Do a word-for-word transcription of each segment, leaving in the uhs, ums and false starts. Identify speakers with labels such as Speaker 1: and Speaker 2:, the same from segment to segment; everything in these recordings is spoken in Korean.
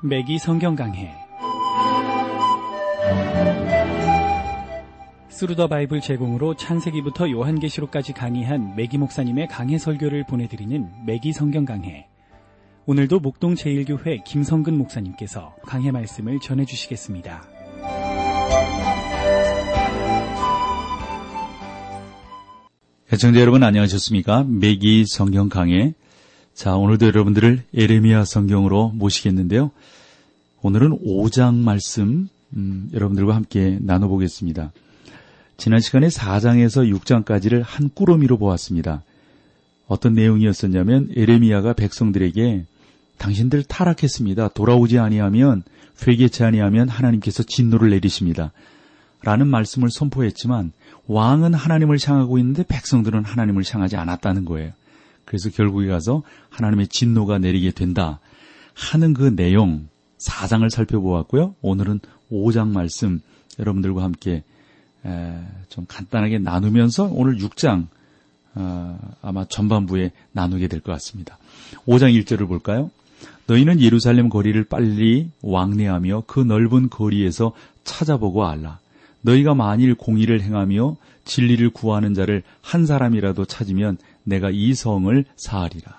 Speaker 1: 매기 성경 강해 스루더 바이블 제공으로 창세기부터 요한계시록까지 강의한 매기 목사님의 강해 설교를 보내드리는 매기 성경 강해. 오늘도 목동 제일교회 김성근 목사님께서 강해 말씀을 전해주시겠습니다.
Speaker 2: 시청자 여러분 안녕하셨습니까? 매기 성경 강해. 자, 오늘도 여러분들을 에레미야 성경으로 모시겠는데요. 오늘은 오 장 말씀 음, 여러분들과 함께 나눠보겠습니다. 지난 시간에 사 장에서 육 장까지를 한 꾸러미로 보았습니다. 어떤 내용이었었냐면 에레미야가 백성들에게 당신들 타락했습니다. 돌아오지 아니하면, 회개치 아니하면 하나님께서 진노를 내리십니다. 라는 말씀을 선포했지만 왕은 하나님을 향하고 있는데 백성들은 하나님을 향하지 않았다는 거예요. 그래서 결국에 가서 하나님의 진노가 내리게 된다 하는 그 내용 사 장을 살펴보았고요. 오늘은 오 장 말씀 여러분들과 함께 에, 좀 간단하게 나누면서 오늘 육 장 어, 아마 전반부에 나누게 될 것 같습니다. 오 장 일 절을 볼까요? 너희는 예루살렘 거리를 빨리 왕래하며 그 넓은 거리에서 찾아보고 알라. 너희가 만일 공의를 행하며 진리를 구하는 자를 한 사람이라도 찾으면 내가 이 성을 사하리라.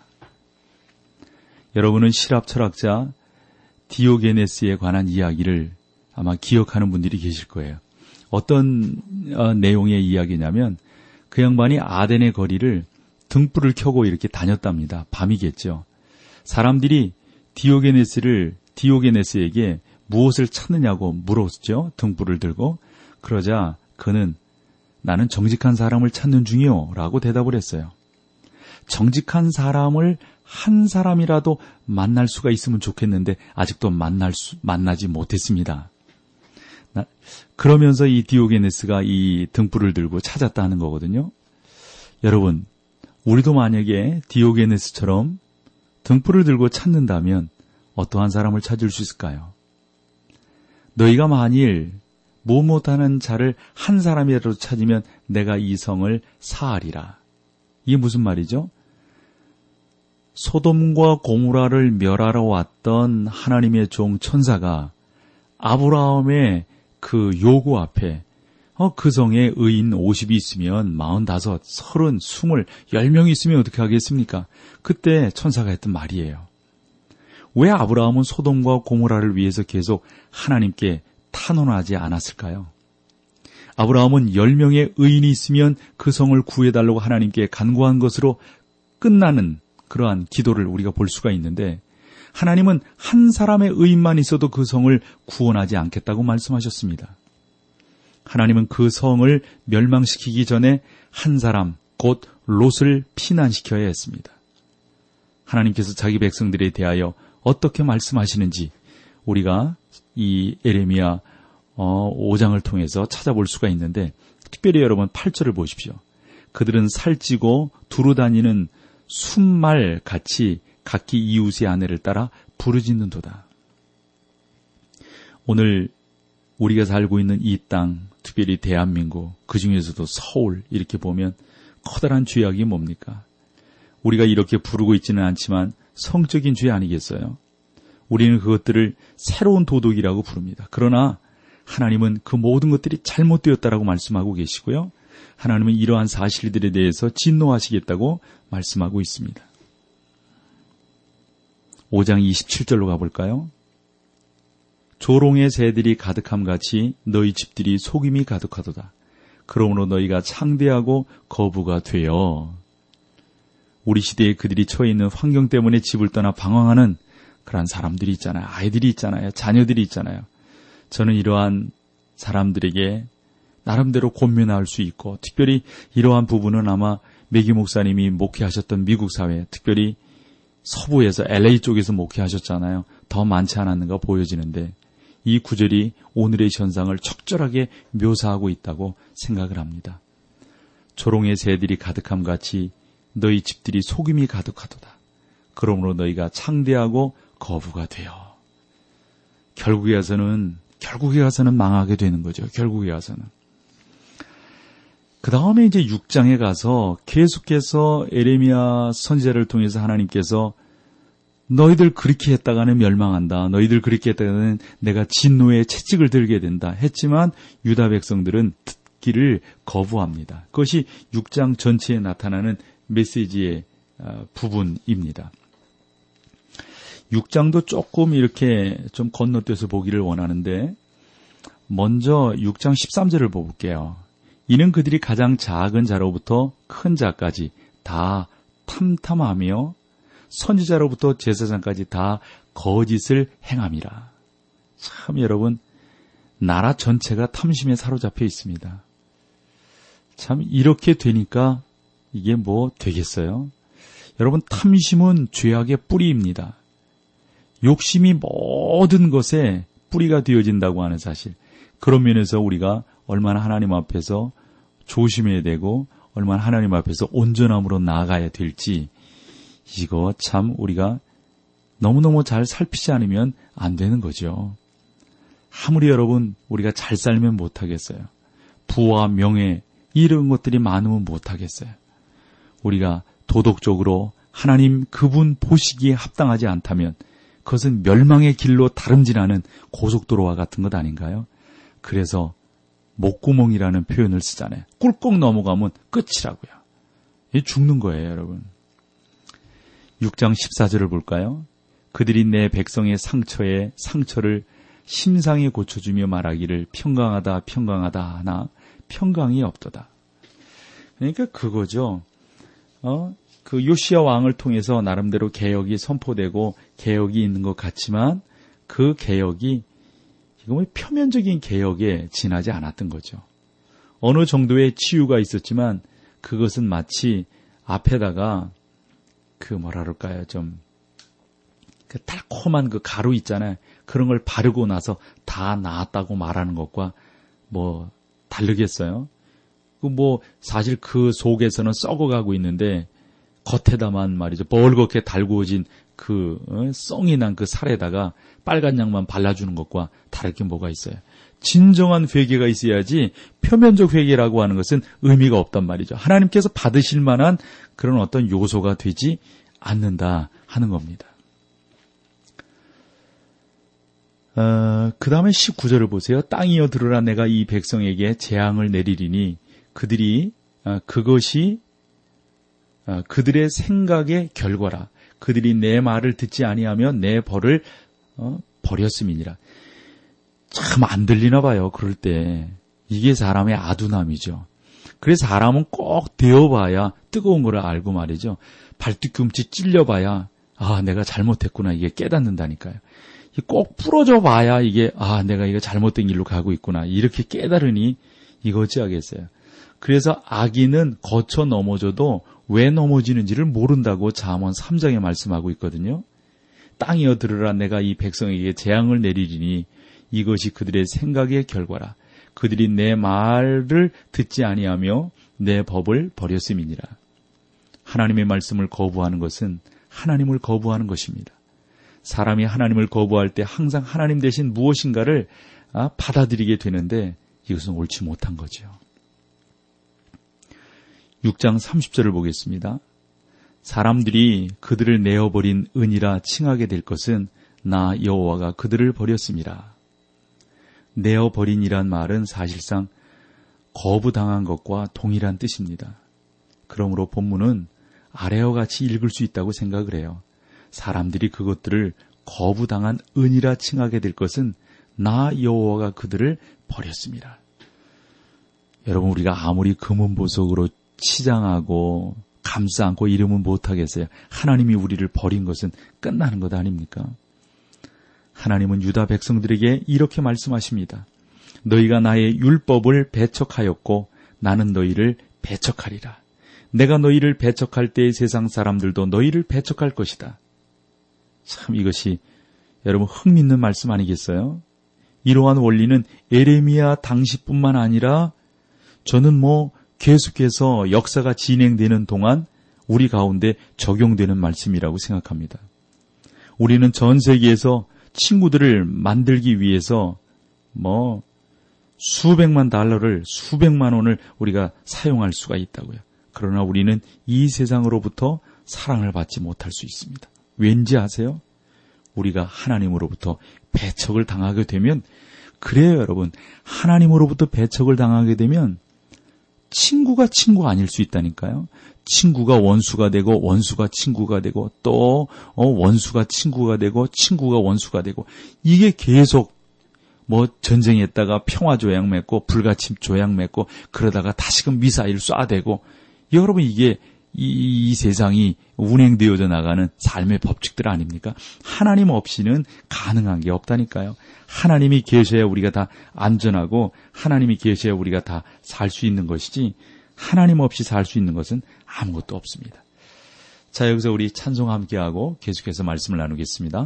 Speaker 2: 여러분은 시랍 철학자 디오게네스에 관한 이야기를 아마 기억하는 분들이 계실 거예요. 어떤 어, 내용의 이야기냐면 그 양반이 아덴의 거리를 등불을 켜고 이렇게 다녔답니다. 밤이겠죠. 사람들이 디오게네스를 디오게네스에게 무엇을 찾느냐고 물었죠. 등불을 들고. 그러자 그는 나는 정직한 사람을 찾는 중이요 라고 대답을 했어요. 정직한 사람을 한 사람이라도 만날 수가 있으면 좋겠는데 아직도 만날 수, 만나지 못했습니다. 나, 그러면서 이 디오게네스가 이 등불을 들고 찾았다는 거거든요. 여러분, 우리도 만약에 디오게네스처럼 등불을 들고 찾는다면 어떠한 사람을 찾을 수 있을까요? 너희가 만일 뭐 못하는 자를 한 사람이라도 찾으면 내가 이 성을 사하리라. 이게 무슨 말이죠? 소돔과 고모라를 멸하러 왔던 하나님의 종 천사가 아브라함의 그 요구 앞에 어, 그 성에 의인 오십이 있으면 마흔다섯, 서른, 스물, 열 명이 있으면 어떻게 하겠습니까? 그때 천사가 했던 말이에요. 왜 아브라함은 소돔과 고모라를 위해서 계속 하나님께 탄원하지 않았을까요? 아브라함은 열 명의 의인이 있으면 그 성을 구해달라고 하나님께 간구한 것으로 끝나는 그러한 기도를 우리가 볼 수가 있는데 하나님은 한 사람의 의인만 있어도 그 성을 구원하지 않겠다고 말씀하셨습니다. 하나님은 그 성을 멸망시키기 전에 한 사람, 곧 롯을 피난시켜야 했습니다. 하나님께서 자기 백성들에 대하여 어떻게 말씀하시는지 우리가 이 에레미야 오 장을 통해서 찾아볼 수가 있는데 특별히 여러분 팔 절을 보십시오. 그들은 살찌고 두루 다니는 순말 같이 각기 이웃의 아내를 따라 부르짖는도다. 오늘 우리가 살고 있는 이 땅, 특별히 대한민국, 그 중에서도 서울 이렇게 보면 커다란 죄악이 뭡니까? 우리가 이렇게 부르고 있지는 않지만 성적인 죄 아니겠어요? 우리는 그것들을 새로운 도덕이라고 부릅니다. 그러나 하나님은 그 모든 것들이 잘못되었다라고 말씀하고 계시고요. 하나님은 이러한 사실들에 대해서 진노하시겠다고 말씀하고 있습니다. 오 장 이십칠 절로 가볼까요? 조롱의 새들이 가득함같이 너희 집들이 속임이 가득하도다. 그러므로 너희가 창대하고 거부가 되어. 우리 시대에 그들이 처해 있는 환경 때문에 집을 떠나 방황하는 그런 사람들이 있잖아요. 아이들이 있잖아요. 자녀들이 있잖아요. 저는 이러한 사람들에게 나름대로 권면할 수 있고 특별히 이러한 부분은 아마 매기 목사님이 목회하셨던 미국 사회, 특별히 서부에서 엘에이 쪽에서 목회하셨잖아요. 더 많지 않았는가 보여지는데 이 구절이 오늘의 현상을 적절하게 묘사하고 있다고 생각을 합니다. 조롱의 새들이 가득함같이 너희 집들이 속임이 가득하도다. 그러므로 너희가 창대하고 거부가 되어. 결국에 가서는 결국에 가서는 망하게 되는 거죠. 결국에 가서는. 그 다음에 이제 육 장에 가서 계속해서 에레미야 선지자를 통해서 하나님께서 너희들 그렇게 했다가는 멸망한다. 너희들 그렇게 했다가는 내가 진노의 채찍을 들게 된다. 했지만 유다 백성들은 듣기를 거부합니다. 그것이 육 장 전체에 나타나는 메시지의 부분입니다. 육 장도 조금 이렇게 좀 건너뛰어서 보기를 원하는데 먼저 육 장 십삼 절을 볼게요. 이는 그들이 가장 작은 자로부터 큰 자까지 다 탐탐하며 선지자로부터 제사장까지 다 거짓을 행함이라. 참 여러분, 나라 전체가 탐심에 사로잡혀 있습니다. 참 이렇게 되니까 이게 뭐 되겠어요? 여러분, 탐심은 죄악의 뿌리입니다. 욕심이 모든 것에 뿌리가 되어진다고 하는 사실. 그런 면에서 우리가 얼마나 하나님 앞에서 조심해야 되고 얼마나 하나님 앞에서 온전함으로 나아가야 될지, 이거 참 우리가 너무너무 잘 살피지 않으면 안 되는 거죠. 아무리 여러분 우리가 잘 살면 못하겠어요. 부와 명예 이런 것들이 많으면 못하겠어요. 우리가 도덕적으로 하나님 그분 보시기에 합당하지 않다면 그것은 멸망의 길로 다름질하는 고속도로와 같은 것 아닌가요? 그래서 목구멍이라는 표현을 쓰잖아요. 꿀꺽 넘어가면 끝이라고요. 이게 죽는 거예요, 여러분. 육 장 십사 절을 볼까요? 그들이 내 백성의 상처에 상처를 심상에 고쳐주며 말하기를 평강하다 평강하다 하나 평강이 없도다. 그러니까 그거죠. 어, 그 요시야 왕을 통해서 나름대로 개혁이 선포되고 개혁이 있는 것 같지만 그 개혁이 이거 뭐 표면적인 개혁에 지나지 않았던 거죠. 어느 정도의 치유가 있었지만 그것은 마치 앞에다가 그 뭐라 그럴까요? 좀 그 달콤한 그 가루 있잖아요. 그런 걸 바르고 나서 다 나았다고 말하는 것과 뭐 다르겠어요? 그 뭐 사실 그 속에서는 썩어가고 있는데 겉에다만 말이죠. 벌겋게 달구어진 그 어? 썽이 난 그 살에다가 빨간 양만 발라주는 것과 다를 게 뭐가 있어요. 진정한 회개가 있어야지 표면적 회개라고 하는 것은 의미가 없단 말이죠. 하나님께서 받으실 만한 그런 어떤 요소가 되지 않는다 하는 겁니다. 어, 그 다음에 십구 절을 보세요. 땅이여 들으라 내가 이 백성에게 재앙을 내리리니 그들이 어, 그것이 어, 그들의 생각의 결과라. 그들이 내 말을 듣지 아니하며 내 벌을 어, 버렸음이니라. 참 안 들리나 봐요. 그럴 때. 이게 사람의 아둔함이죠. 그래서 사람은 꼭 되어봐야 뜨거운 걸 알고 말이죠. 발뒤꿈치 찔려봐야 아 내가 잘못했구나 이게 깨닫는다니까요. 꼭 부러져 봐야 이게 아 내가 이거 잘못된 길로 가고 있구나 이렇게 깨달으니 이거지 하겠어요. 그래서 악인은 거쳐 넘어져도 왜 넘어지는지를 모른다고 잠언 삼 장에 말씀하고 있거든요. 땅이여 들으라 내가 이 백성에게 재앙을 내리리니 이것이 그들의 생각의 결과라. 그들이 내 말을 듣지 아니하며 내 법을 버렸음이니라. 하나님의 말씀을 거부하는 것은 하나님을 거부하는 것입니다. 사람이 하나님을 거부할 때 항상 하나님 대신 무엇인가를 받아들이게 되는데 이것은 옳지 못한 거죠. 육 장 삼십 절을 보겠습니다. 사람들이 그들을 내어버린 은이라 칭하게 될 것은 나 여호와가 그들을 버렸음이라. 내어버린이란 말은 사실상 거부당한 것과 동일한 뜻입니다. 그러므로 본문은 아래와 같이 읽을 수 있다고 생각을 해요. 사람들이 그것들을 거부당한 은이라 칭하게 될 것은 나 여호와가 그들을 버렸습니다. 여러분 우리가 아무리 금은보석으로 치장하고 감싸 안고 이러면 못하겠어요. 하나님이 우리를 버린 것은 끝나는 것 아닙니까? 하나님은 유다 백성들에게 이렇게 말씀하십니다. 너희가 나의 율법을 배척하였고 나는 너희를 배척하리라. 내가 너희를 배척할 때의 세상 사람들도 너희를 배척할 것이다. 참 이것이 여러분 흥미있는 말씀 아니겠어요? 이러한 원리는 에레미야 당시뿐만 아니라 저는 뭐 계속해서 역사가 진행되는 동안 우리 가운데 적용되는 말씀이라고 생각합니다. 우리는 전 세계에서 친구들을 만들기 위해서 뭐 수백만 달러를 수백만 원을 우리가 사용할 수가 있다고요. 그러나 우리는 이 세상으로부터 사랑을 받지 못할 수 있습니다. 왠지 아세요? 우리가 하나님으로부터 배척을 당하게 되면, 그래요 여러분, 하나님으로부터 배척을 당하게 되면 친구가 친구가 아닐 수 있다니까요. 친구가 원수가 되고 원수가 친구가 되고 또 어, 원수가 친구가 되고 친구가 원수가 되고, 이게 계속 뭐 전쟁했다가 평화 조약 맺고 불가침 조약 맺고 그러다가 다시금 미사일 쏴대고, 여러분 이게 이, 이 세상이 운행되어져 나가는 삶의 법칙들 아닙니까? 하나님 없이는 가능한 게 없다니까요. 하나님이 계셔야 우리가 다 안전하고 하나님이 계셔야 우리가 다 살 수 있는 것이지, 하나님 없이 살 수 있는 것은 아무것도 없습니다. 자, 여기서 우리 찬송 함께하고 계속해서 말씀을 나누겠습니다.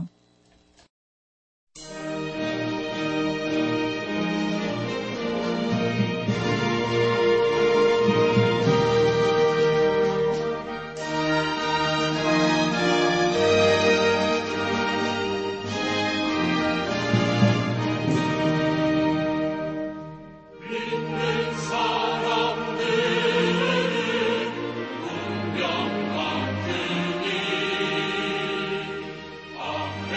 Speaker 3: 내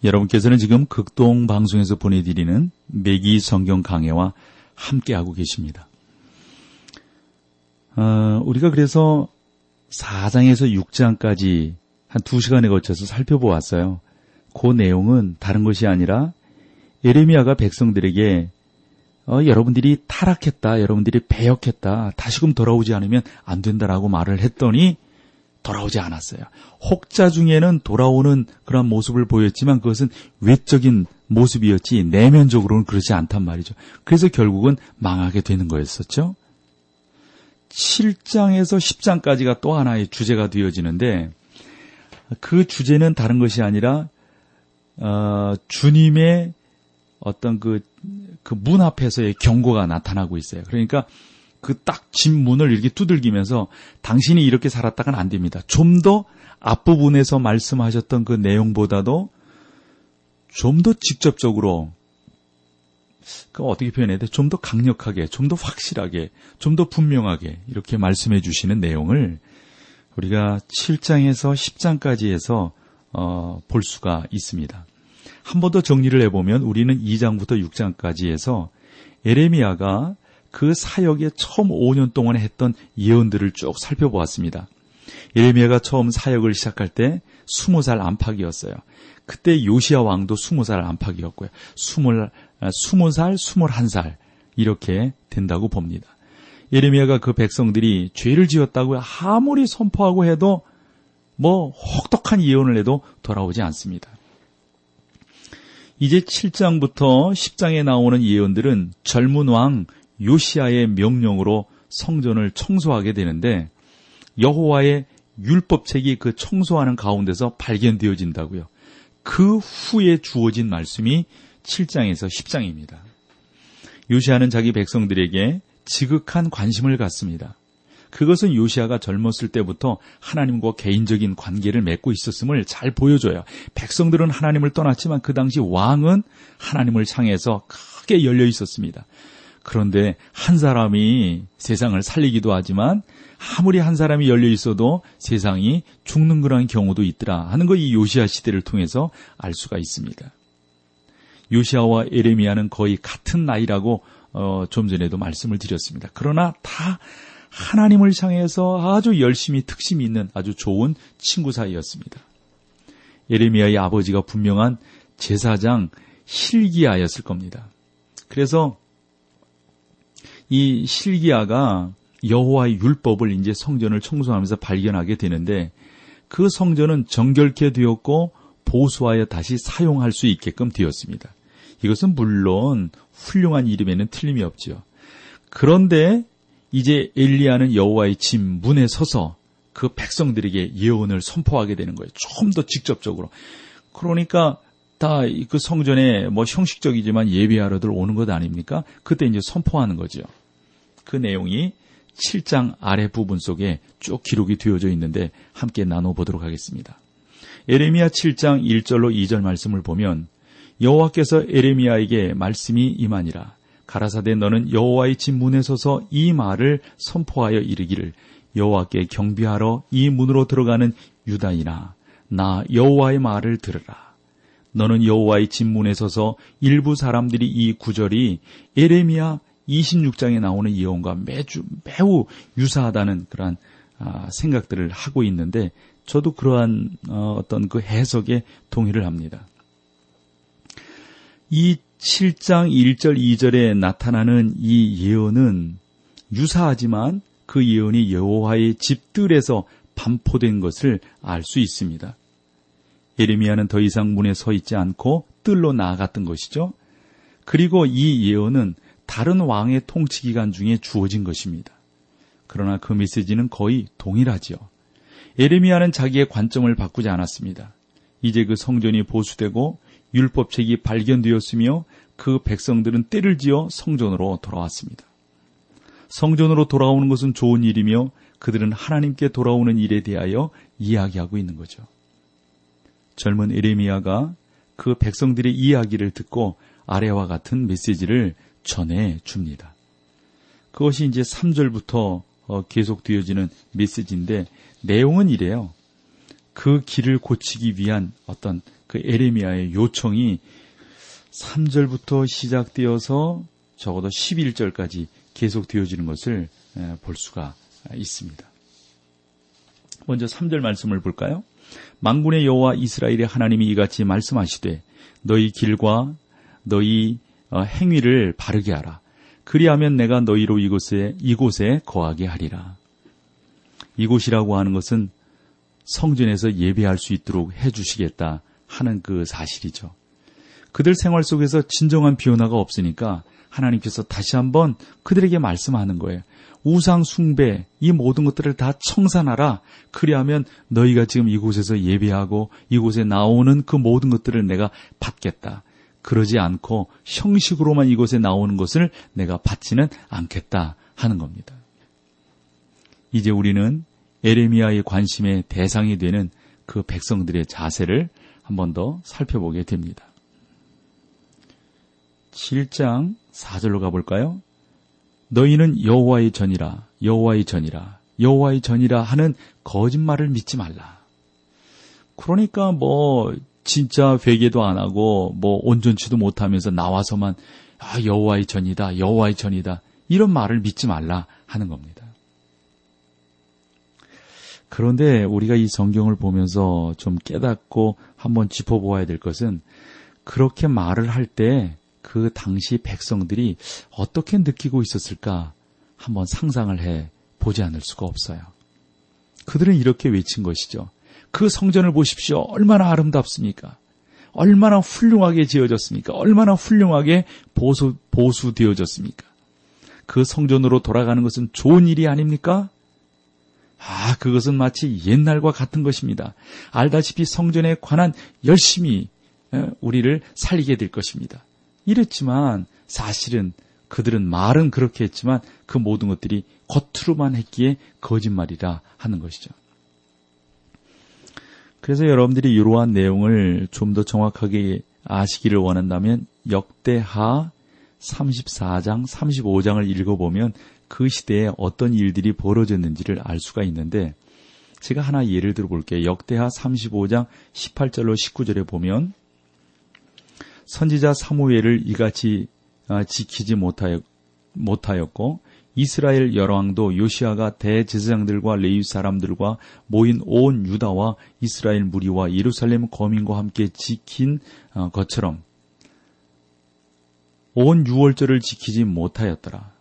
Speaker 2: 여러분께서는 지금 극동 방송에서 보내드리는 매기 성경 강해와 함께하고 계십니다. 어, 우리가 그래서 사 장에서 육 장까지 한 두 시간에 걸쳐서 살펴보았어요. 그 내용은 다른 것이 아니라 예레미야가 백성들에게 어, 여러분들이 타락했다, 여러분들이 배역했다, 다시금 돌아오지 않으면 안 된다라고 말을 했더니 돌아오지 않았어요. 혹자 중에는 돌아오는 그런 모습을 보였지만 그것은 외적인 모습이었지 내면적으로는 그렇지 않단 말이죠. 그래서 결국은 망하게 되는 거였었죠. 칠 장에서 십 장까지가 또 하나의 주제가 되어지는데 그 주제는 다른 것이 아니라 어, 주님의 어떤 그, 그 문 앞에서의 경고가 나타나고 있어요. 그러니까 그 딱 집 문을 이렇게 두들기면서 당신이 이렇게 살았다간 안 됩니다. 좀 더 앞부분에서 말씀하셨던 그 내용보다도 좀 더 직접적으로, 그 어떻게 표현해야 돼? 좀 더 강력하게, 좀 더 확실하게, 좀 더 분명하게 이렇게 말씀해 주시는 내용을 우리가 칠 장에서 십 장까지 해서 어, 볼 수가 있습니다. 한 번 더 정리를 해보면 우리는 이 장부터 육 장까지 해서 예레미야가 그 사역에 처음 오 년 동안 했던 예언들을 쭉 살펴보았습니다. 예레미야가 처음 사역을 시작할 때 스무 살 안팎이었어요. 그때 요시야 왕도 스무 살 안팎이었고요. 스물, 스무 살, 스물한 살 이렇게 된다고 봅니다. 예레미야가 그 백성들이 죄를 지었다고 아무리 선포하고 해도 뭐 혹독한 예언을 해도 돌아오지 않습니다. 이제 칠 장부터 십 장에 나오는 예언들은 젊은 왕 요시야의 명령으로 성전을 청소하게 되는데 여호와의 율법책이 그 청소하는 가운데서 발견되어진다고요. 그 후에 주어진 말씀이 칠 장에서 십 장입니다. 요시야는 자기 백성들에게 지극한 관심을 갖습니다. 그것은 요시야가 젊었을 때부터 하나님과 개인적인 관계를 맺고 있었음을 잘 보여줘요. 백성들은 하나님을 떠났지만 그 당시 왕은 하나님을 향해서 크게 열려 있었습니다. 그런데 한 사람이 세상을 살리기도 하지만 아무리 한 사람이 열려 있어도 세상이 죽는 그런 경우도 있더라 하는 거 이 요시야 시대를 통해서 알 수가 있습니다. 요시야와 예레미야는 거의 같은 나이라고 어, 좀 전에도 말씀을 드렸습니다. 그러나 다 하나님을 향해서 아주 열심히 특심이 있는 아주 좋은 친구 사이였습니다. 예레미야의 아버지가 분명한 제사장 hil기야였을 겁니다. 그래서 이 hil기야가 여호와의 율법을 이제 성전을 청소하면서 발견하게 되는데 그 성전은 정결케 되었고 보수하여 다시 사용할 수 있게끔 되었습니다. 이것은 물론 훌륭한 일임에는 틀림이 없죠. 그런데 이제 엘리야는 여호와의 집 문에 서서 그 백성들에게 예언을 선포하게 되는 거예요. 좀 더 직접적으로. 그러니까 다 그 성전에 뭐 형식적이지만 예배하러들 오는 것 아닙니까? 그때 이제 선포하는 거죠. 그 내용이 칠 장 아래 부분 속에 쭉 기록이 되어져 있는데 함께 나눠보도록 하겠습니다. 예레미야 칠 장 일 절로 이 절 말씀을 보면 여호와께서 예레미야에게 말씀이 임하니라. 가라사대 너는 여호와의 집 문에 서서 이 말을 선포하여 이르기를 여호와께 경배하러 이 문으로 들어가는 유다인아 나 여호와의 말을 들으라. 너는 여호와의 집 문에 서서 일부 사람들이 이 구절이 예레미야 이십육 장에 나오는 예언과 매주 매우 유사하다는 그러한 아, 생각들을 하고 있는데 저도 그러한 어, 어떤 그 해석에 동의를 합니다. 이 칠 장 일 절 이 절에 나타나는 이 예언은 유사하지만 그 예언이 여호와의 집들에서 반포된 것을 알 수 있습니다. 예레미야는 더 이상 문에 서 있지 않고 뜰로 나아갔던 것이죠. 그리고 이 예언은 다른 왕의 통치 기간 중에 주어진 것입니다. 그러나 그 메시지는 거의 동일하지요. 예레미야는 자기의 관점을 바꾸지 않았습니다. 이제 그 성전이 보수되고 율법책이 발견되었으며 그 백성들은 때를 지어 성전으로 돌아왔습니다. 성전으로 돌아오는 것은 좋은 일이며 그들은 하나님께 돌아오는 일에 대하여 이야기하고 있는 거죠. 젊은 예레미야가 그 백성들의 이야기를 듣고 아래와 같은 메시지를 전해줍니다. 그것이 이제 삼 절부터 계속 되어지는 메시지인데 내용은 이래요. 그 길을 고치기 위한 어떤 그 에레미야의 요청이 삼 절부터 시작되어서 적어도 십일 절까지 계속 되어지는 것을 볼 수가 있습니다. 먼저 삼 절 말씀을 볼까요? 만군의 여호와 이스라엘의 하나님이 이같이 말씀하시되 너희 길과 너희 행위를 바르게 하라. 그리하면 내가 너희로 이곳에 이곳에 거하게 하리라. 이곳이라고 하는 것은 성전에서 예배할 수 있도록 해주시겠다 하는 그 사실이죠. 그들 생활 속에서 진정한 변화가 없으니까 하나님께서 다시 한번 그들에게 말씀하는 거예요. 우상 숭배, 이 모든 것들을 다 청산하라. 그리하면 너희가 지금 이곳에서 예배하고 이곳에 나오는 그 모든 것들을 내가 받겠다. 그러지 않고 형식으로만 이곳에 나오는 것을 내가 받지는 않겠다 하는 겁니다. 이제 우리는 에레미야의 관심의 대상이 되는 그 백성들의 자세를 한 번 더 살펴보게 됩니다. 칠 장 사 절로 가볼까요? 너희는 여호와의 전이라 여호와의 전이라 여호와의 전이라 하는 거짓말을 믿지 말라. 그러니까 뭐 진짜 회개도 안 하고 뭐 온전치도 못하면서 나와서만 아, 여호와의 전이다 여호와의 전이다 이런 말을 믿지 말라 하는 겁니다. 그런데 우리가 이 성경을 보면서 좀 깨닫고 한번 짚어보아야 될 것은 그렇게 말을 할 때 그 당시 백성들이 어떻게 느끼고 있었을까 한번 상상을 해 보지 않을 수가 없어요. 그들은 이렇게 외친 것이죠. 그 성전을 보십시오. 얼마나 아름답습니까? 얼마나 훌륭하게 지어졌습니까? 얼마나 훌륭하게 보수, 보수되어졌습니까? 그 성전으로 돌아가는 것은 좋은 일이 아닙니까? 아, 그것은 마치 옛날과 같은 것입니다. 알다시피 성전에 관한 열심히 우리를 살리게 될 것입니다. 이랬지만 사실은 그들은 말은 그렇게 했지만 그 모든 것들이 겉으로만 했기에 거짓말이라 하는 것이죠. 그래서 여러분들이 이러한 내용을 좀 더 정확하게 아시기를 원한다면 역대하 삼십사 장, 삼십오 장을 읽어보면 그 시대에 어떤 일들이 벌어졌는지를 알 수가 있는데 제가 하나 예를 들어볼게요. 역대하 삼십오 장 십팔 절로 십구 절에 보면 선지자 사무엘을 이같이 지키지 못하였고 이스라엘 열왕도 요시아가 대제사장들과 레위 사람들과 모인 온 유다와 이스라엘 무리와 예루살렘 거민과 함께 지킨 것처럼 온 유월절을 지키지 못하였더라.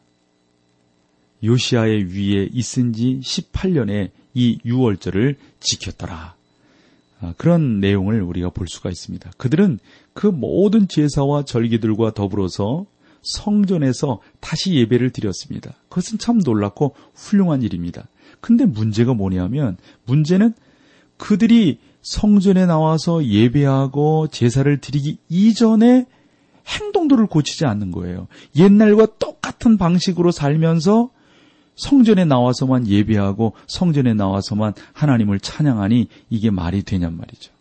Speaker 2: 요시아의 위에 있은 지 십팔 년에 이 유월절을 지켰더라. 그런 내용을 우리가 볼 수가 있습니다. 그들은 그 모든 제사와 절기들과 더불어서 성전에서 다시 예배를 드렸습니다. 그것은 참 놀랍고 훌륭한 일입니다. 근데 문제가 뭐냐면 문제는 그들이 성전에 나와서 예배하고 제사를 드리기 이전에 행동들을 고치지 않는 거예요. 옛날과 똑같은 방식으로 살면서 성전에 나와서만 예배하고 성전에 나와서만 하나님을 찬양하니 이게 말이 되냔 말이죠.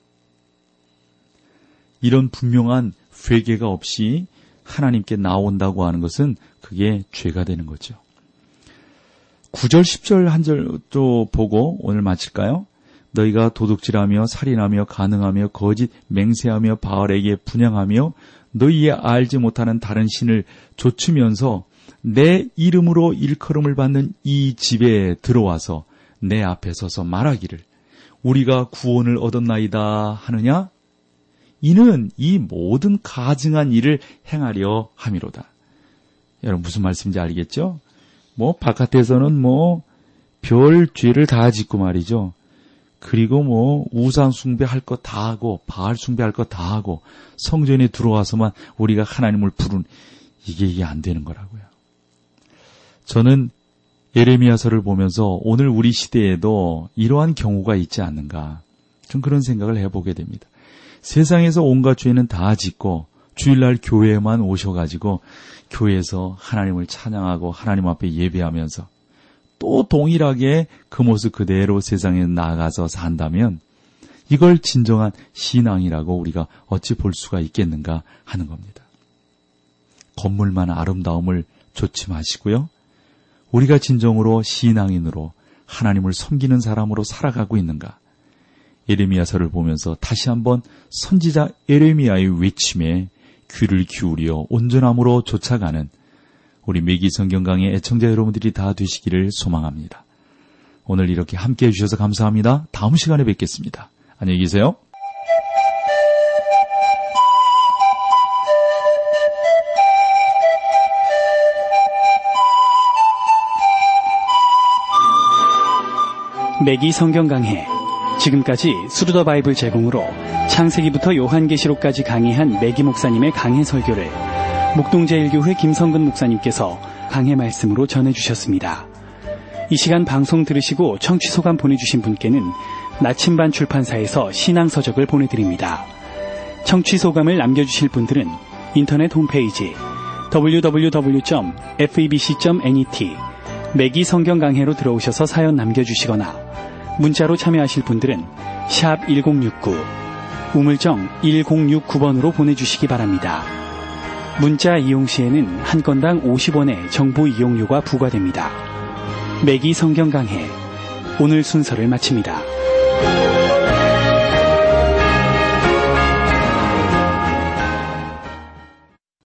Speaker 2: 이런 분명한 회개가 없이 하나님께 나온다고 하는 것은 그게 죄가 되는 거죠. 구 절 십 절 한 절도 보고 오늘 마칠까요? 너희가 도둑질하며 살인하며 간응하며 거짓 맹세하며 바알에게 분향하며 너희의 알지 못하는 다른 신을 좇으면서 내 이름으로 일컬음을 받는 이 집에 들어와서 내 앞에 서서 말하기를 우리가 구원을 얻었나이다 하느냐? 이는 이 모든 가증한 일을 행하려 함이로다. 여러분 무슨 말씀인지 알겠죠? 뭐 바깥에서는 뭐 별 죄를 다 짓고 말이죠. 그리고 뭐 우상 숭배할 것 다 하고 바알 숭배할 것 다 하고 성전에 들어와서만 우리가 하나님을 부르는 이게 이게 안 되는 거라고요. 저는 예레미야서를 보면서 오늘 우리 시대에도 이러한 경우가 있지 않는가 좀 그런 생각을 해보게 됩니다. 세상에서 온갖 죄는 다 짓고 주일날 교회에만 오셔가지고 교회에서 하나님을 찬양하고 하나님 앞에 예배하면서 또 동일하게 그 모습 그대로 세상에 나가서 산다면 이걸 진정한 신앙이라고 우리가 어찌 볼 수가 있겠는가 하는 겁니다. 건물만 아름다움을 좋지 마시고요. 우리가 진정으로 신앙인으로 하나님을 섬기는 사람으로 살아가고 있는가? 예레미야서를 보면서 다시 한번 선지자 예레미야의 외침에 귀를 기울여 온전함으로 쫓아가는 우리 매기 성경 강의 애청자 여러분들이 다 되시기를 소망합니다. 오늘 이렇게 함께해 주셔서 감사합니다. 다음 시간에 뵙겠습니다. 안녕히 계세요.
Speaker 1: 매기 성경 강해. 지금까지 스루더 바이블 제공으로 창세기부터 요한계시록까지 강의한 매기 목사님의 강해 설교를 목동제일교회 김성근 목사님께서 강해 말씀으로 전해주셨습니다. 이 시간 방송 들으시고 청취 소감 보내주신 분께는 나침반 출판사에서 신앙서적을 보내드립니다. 청취 소감을 남겨주실 분들은 인터넷 홈페이지 더블유 더블유 더블유 점 에프이비씨 점 net 매기 성경 강해로 들어오셔서 사연 남겨주시거나 문자로 참여하실 분들은 샵 일공육구 우물정 일공육구 번으로 보내주시기 바랍니다. 문자 이용 시에는 한 건당 오십 원의 정보 이용료가 부과됩니다. 매기 성경 강해 오늘 순서를 마칩니다.